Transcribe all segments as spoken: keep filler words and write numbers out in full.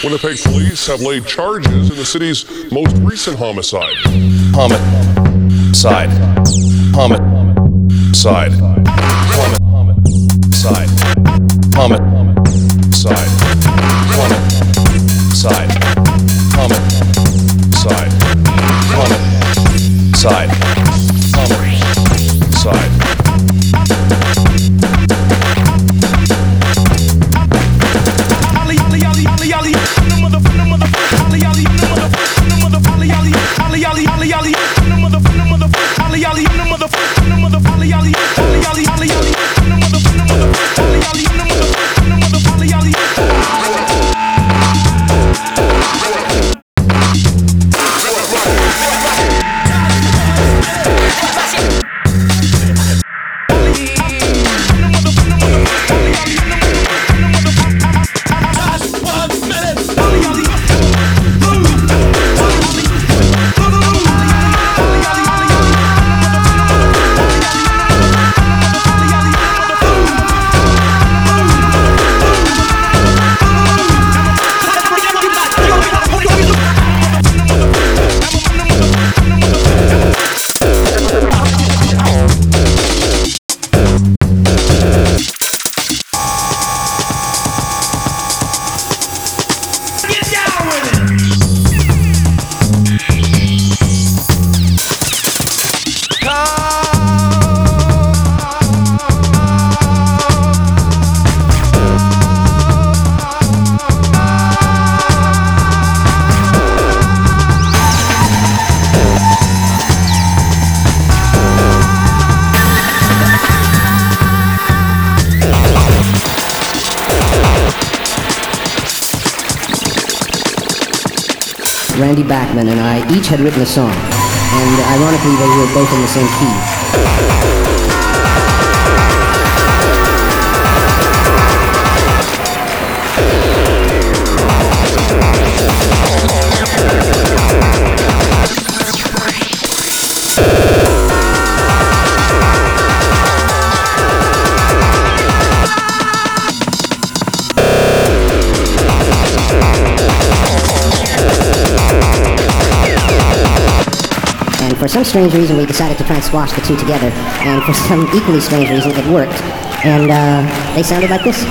Winnipeg police have laid charges in the city's most recent homicide. Homicide. Homicide. Homicide. Homicide. Homicide. Homicide. Homicide. Homicide. Randy Bachman and I each had written a song, and ironically they were both in the same key. And for some strange reason, we decided to try and squash the two together. And for some equally strange reason, it worked. And uh, they sounded like this.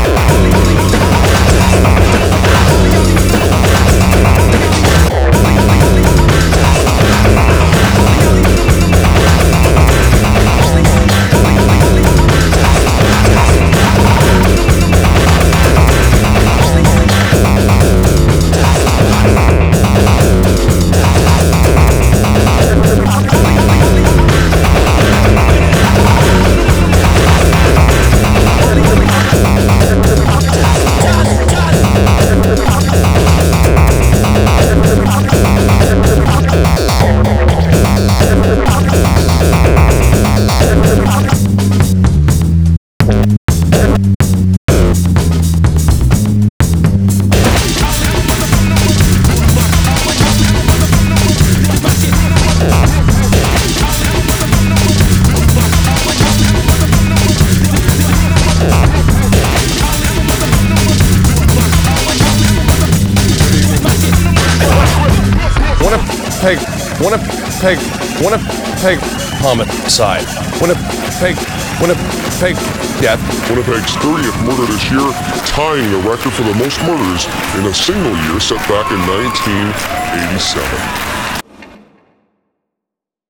Winnipeg, Winnipeg, Winnipeg, homicide. Winnipeg, Winnipeg, death. Winnipeg's thirtieth murder this year, tying the record for the most murders in a single year set back in nineteen eighty-seven.